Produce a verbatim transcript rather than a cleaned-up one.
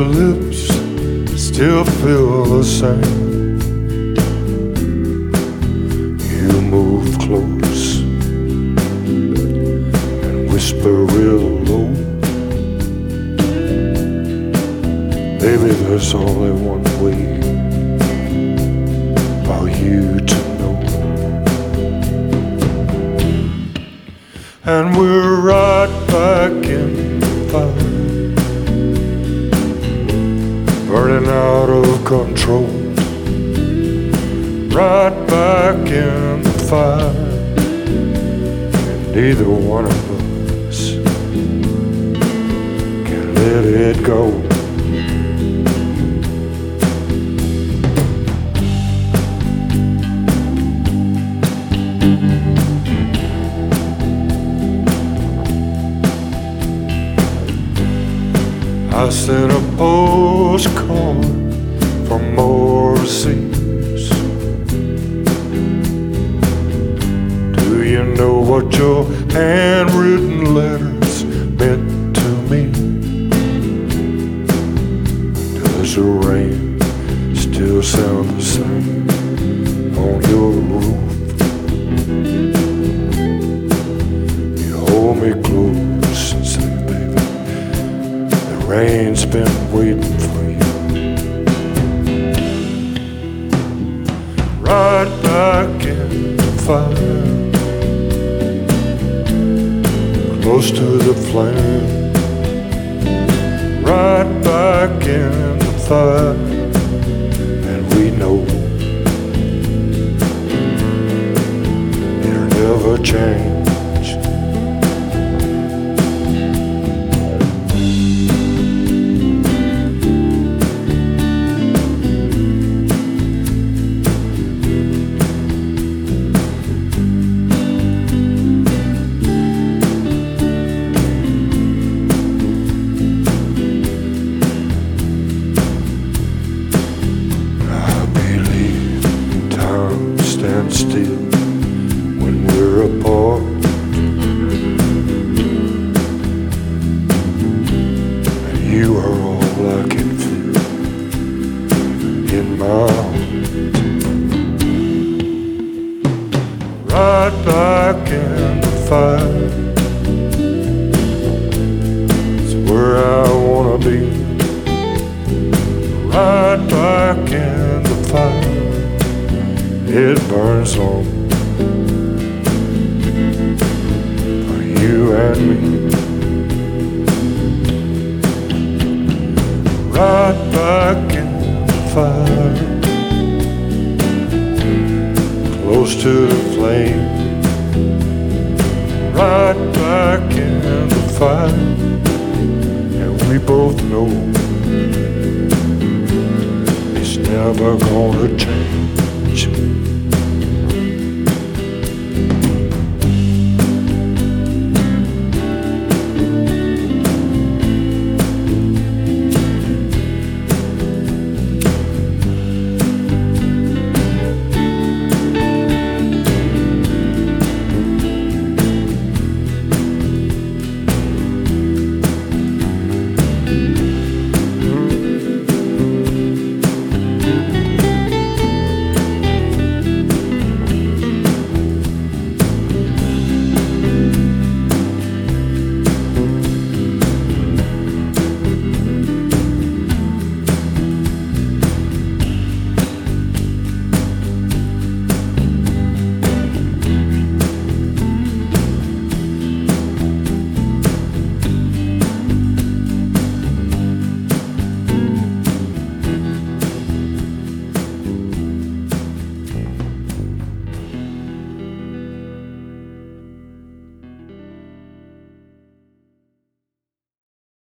lips still feel the same. You move close and whisper real low. Baby, there's only one way for you to know. And we're right back in the fire, burning out of control. Right back in the fire, and neither one of us can let it go. I sent a postcard from overseas. Do you know what your handwritten letters meant to me? Does the rain still sound the same on your roof? You hold me close and say, baby, rain's been waiting for you. Right back in the fire, close to the flame. Right back in the fire, and we know it'll never change. Stand still when we're apart. And you are all I can feel in my heart. Right back in the fire, it's where I wanna be. Right back in the fire, it burns on for you and me. Right back in the fire, close to the flame. Right back in the fire, and we both know it's never gonna change.